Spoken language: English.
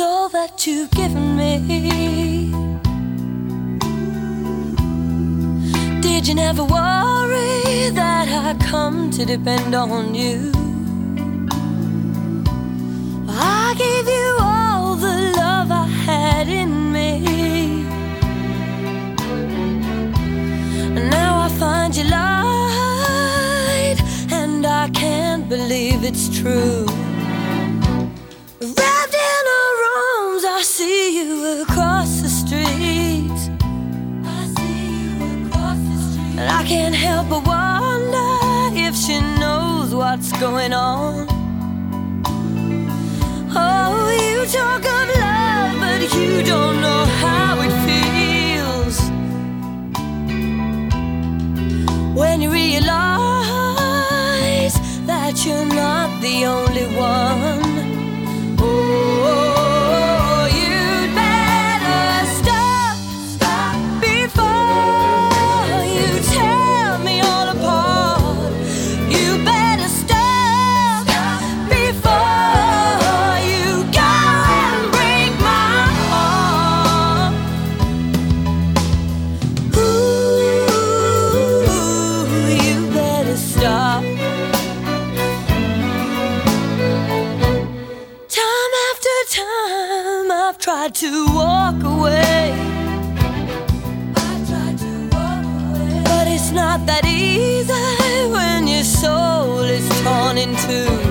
all that you've given me. Did you never worry that I come to depend on you? I gave you all the love I had in me, and now I find you lied, and I can't believe it's true. Wrapped in her arms, I see you across the street. And I can't help but wonder if she knows what's going on. Oh, you talk of love, but you don't know how it feels when you realize that you're not the only one. Oh, you'd better stop before you tear me all apart. You better stop before you go and break my heart. Ooh, you better stop. Time after time I've tried to walk away, but it's not that easy when your soul is torn in two.